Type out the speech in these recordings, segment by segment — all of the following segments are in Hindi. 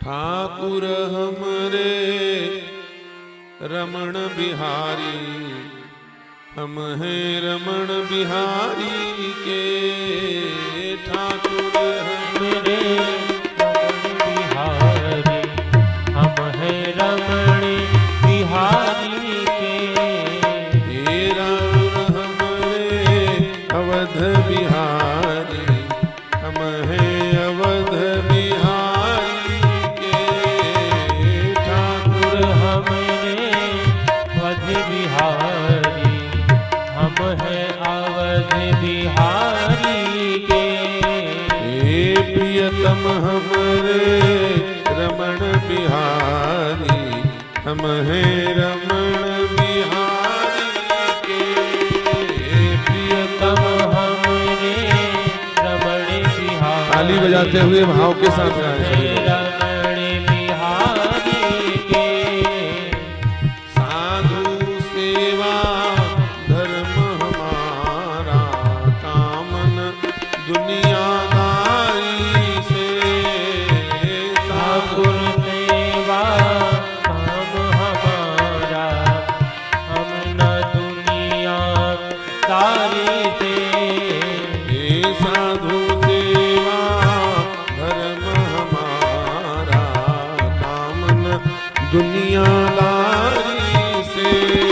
ठाकुर हमरे रमण बिहारी, हम हैं रमण बिहारी के। ठाकुर हमरे रमण बिहारी, हम हैं रमण बिहारी के। हे राम हमरे अवध बिहारी, हम हैं अवध बिहारी के। ठाकुर हमरे अवध बिहारी, हम हैं अवध बिहारी के। हे प्रियतम हमरे रमण बिहारी, हम हैं रमण बिहारी के। प्रियतम हमरे रमण बिहारी, ताली बजाते हुए भाव के साथ गाएं। रमण बिहारी के। साधु सेवा धर्म हमारा, कामन दुनियादारी से। ठाकुर सेवा काम हमारा, हम न दुनिया दारी से। हे साधु सेवा धर्म हमारा, कामन दुनियादारी से।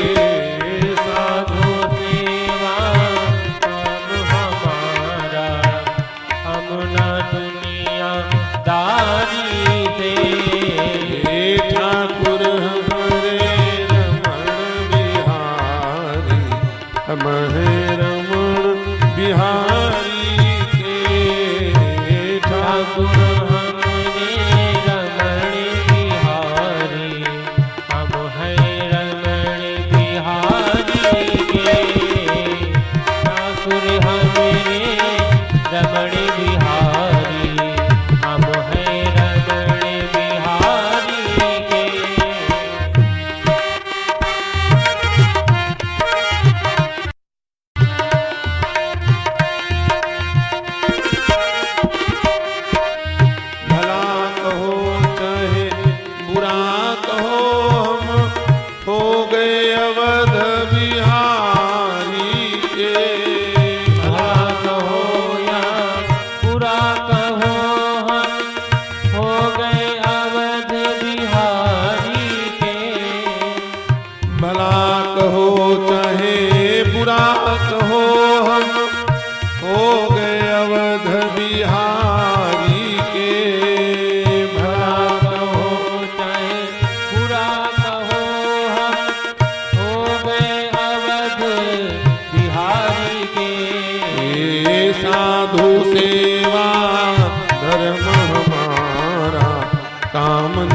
साधु सेवा काम हमारा, हम न दुनिया दारी से। हे ठाकुर हमरे रमण बिहारी, हम हैं रमण बिहारी के। ठाकुर हमरे रमण बिहारी, हम हैं रमण बिहारी के। ठाकुर हमरे रमण बिहारी, हम हैं रमण बिहारी के। भला कहो चाहे बुरा कहो, हम हो गए अवध बिहारी के। भला कहो या बुरा कहो, हम हो गए अवध बिहारी के। भला कहो चाहे बुरा कहो, हम हो गए अवध बिहारी के। भला कहो चाहे बुरा कहो, हम हो गए अवध बिहारी के। हे साधु सेवा धर्म हमारा, कामन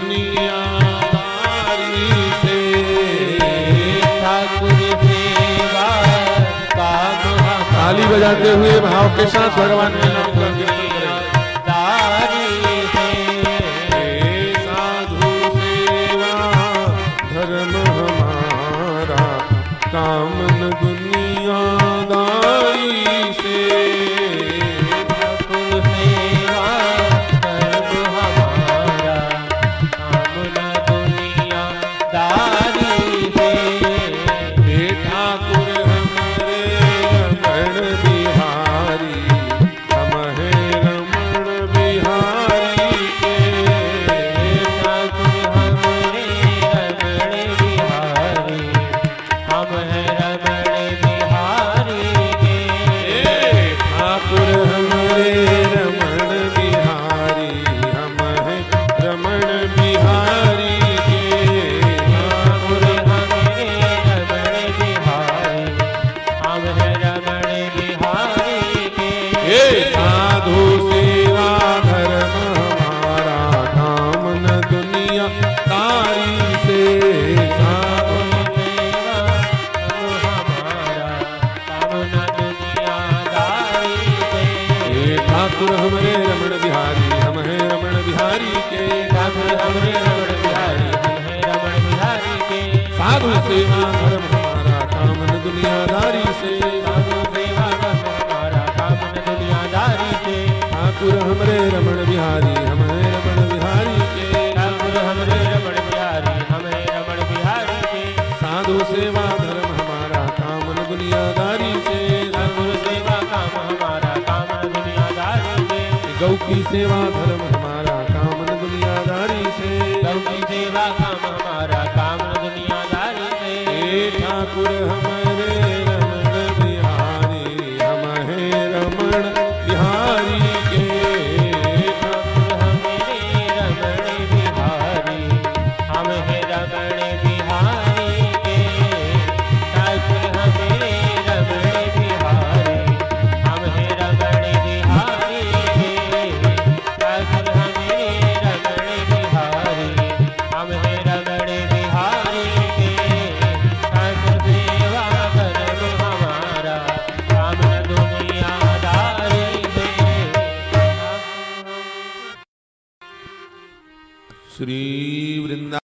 दुनियादारी से। ठाकुर सेवा काम ताली बजाते हुए भाव के साथ भगवान के नाम का कीर्तन करें। दारी से। हे साधु सेवा धर्म हमारा, कामन दुनियादारी से। ठाकुर सेवा धर्म हमारा, हम न दुनिया दारी से। हे ठाकुर हमरे रमण बिहारी, हम हैं रमण बिहारी के। ठाकुर हमरे रमण बिहारी, हम हैं रमण बिहारी के। हे ठाकुर हमरे रमण बिहारी, हम हैं रमण बिहारी के। ठाकुर हमरे रमण बिहारी, हम हैं रमण बिहारी के। हे साधु सेवा धर्म हमारा, कामन दुनिया तारी से। साधु सेवा हमारा, हम न दुनिया दारी से। हे ठाकुर हमरे रमण बिहारी, हम हैं रमण बिहारी के। ठाकुर हमरे रमण बिहारी, हम हैं रमण बिहारी के। साधु सेवा धर्म हमारा, कामन दुनियादारी से। साधु सेवा हमारा, कामन दुनियादारी से। ठाकुर हमरे रमण बिहारी, हम हैं रमण बिहारी के। गौ की सेवा धर्म हमारा कामन दुनियादारी से। गौ की सेवा काम हमारा कामन दुनियादारी से। हे ठाकुर हमारे रमण बिहारी हम हैं रमण बिहारी के। ठाकुर हमारे रमण बिहारी हम हैं रमण बिहारी के। ठाकुर हमारे रमण बिहारी हम हैं रमण बिहारी के। ठाकुर हमारे रमण बिहारी हम हैं रमण बिहारी के। ठाकुर सेवा धर्म हमारा कामन दुनियादारी से। श्री वृंदा